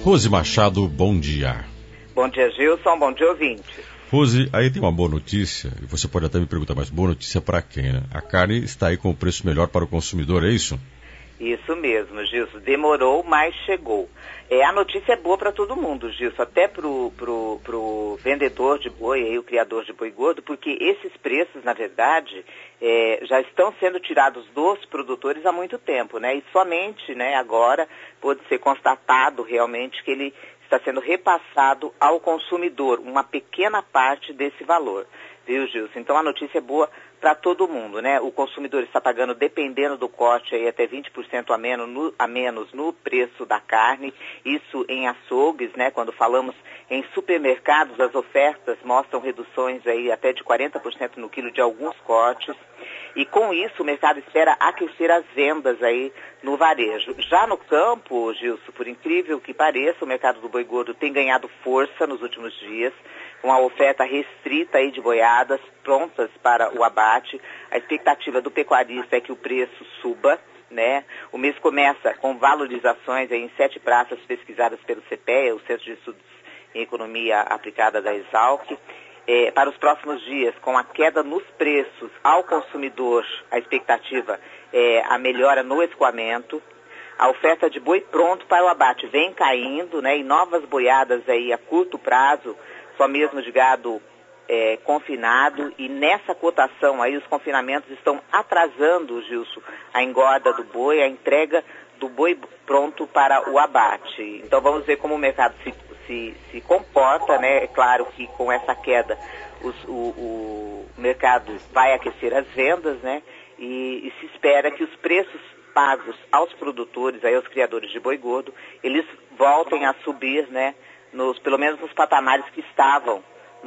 Rose Machado, bom dia. Bom dia, Gilson. Bom dia, ouvinte. Rose, aí tem uma boa notícia, e você pode até me perguntar, mas boa notícia para quem, né? A carne está aí com o preço melhor para o consumidor, é isso? Isso mesmo, Gilson. Demorou, mas chegou. A notícia é boa para todo mundo, Gilson, até pro vendedor de boi, aí, o criador de boi gordo, porque esses preços, na verdade, já estão sendo tirados dos produtores há muito tempo, né? E somente, né, agora pode ser constatado realmente que ele está sendo repassado ao consumidor, uma pequena parte desse valor, viu, Gilson? Então a notícia é boa para todo mundo, né? O consumidor está pagando, dependendo do corte, aí, até 20% a menos no preço da carne, isso em açougues, né? Quando falamos em supermercados, as ofertas mostram reduções aí até de 40% no quilo de alguns cortes. E com isso o mercado espera aquecer as vendas aí no varejo. Já no campo, Gilson, por incrível que pareça, o mercado do boi gordo tem ganhado força nos últimos dias, com a oferta restrita aí de boiadas prontas para o abate. A expectativa do pecuarista é que o preço suba, né? O mês começa com valorizações aí em 7 praças pesquisadas pelo CPEA, o Centro de Estudos em Economia Aplicada da Exalc. Para os próximos dias, com a queda nos preços ao consumidor, a expectativa é a melhora no escoamento. A oferta de boi pronto para o abate vem caindo, né? E novas boiadas aí a curto prazo, só mesmo de gado confinado. E nessa cotação aí, os confinamentos estão atrasando, Gilson, a engorda do boi, a entrega do boi pronto para o abate. Então vamos ver como o mercado se comporta, né? É claro que com essa queda o mercado vai aquecer as vendas, né? E se espera que os preços pagos aos produtores, aí aos criadores de boi gordo, eles voltem a subir, né? Pelo menos nos patamares que estavam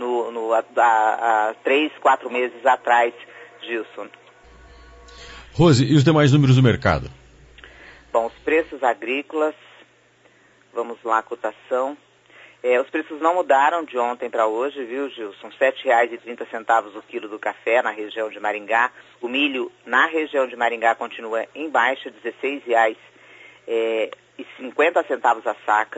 há 3, 4 meses atrás, Gilson. Rose, e os demais números do mercado? Bom, os preços agrícolas, vamos lá, a cotação. Os preços não mudaram de ontem para hoje, viu, Gilson? R$ 7,30 o quilo do café na região de Maringá. O milho na região de Maringá continua em baixa, R$ 16,50 a saca.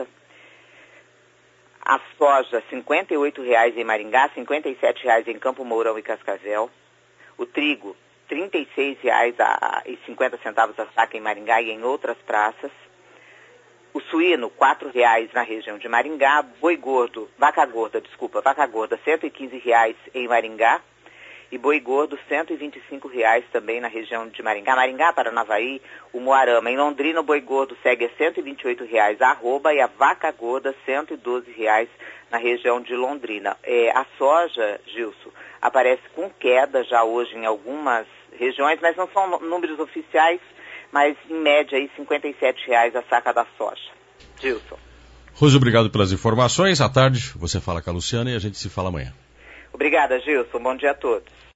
A soja, R$ 58,00 em Maringá, R$ 57,00 em Campo Mourão e Cascavel. O trigo, R$ 36,50 a saca em Maringá e em outras praças. O suíno, R$ 4,00 na região de Maringá. Vaca gorda, R$ 115,00 em Maringá. E boi gordo, R$ 125,00 também na região de Maringá. Maringá, Paranavaí, Umuarama. Em Londrina, o boi gordo segue a R$ 128,00 a arroba e a vaca gorda, R$ 112,00 na região de Londrina. A soja, Gilson, aparece com queda já hoje em algumas regiões, mas não são números oficiais, mas em média aí R$ 57,00 a saca da soja. Gilson. Rose, obrigado pelas informações. À tarde você fala com a Luciana e a gente se fala amanhã. Obrigada, Gilson. Bom dia a todos.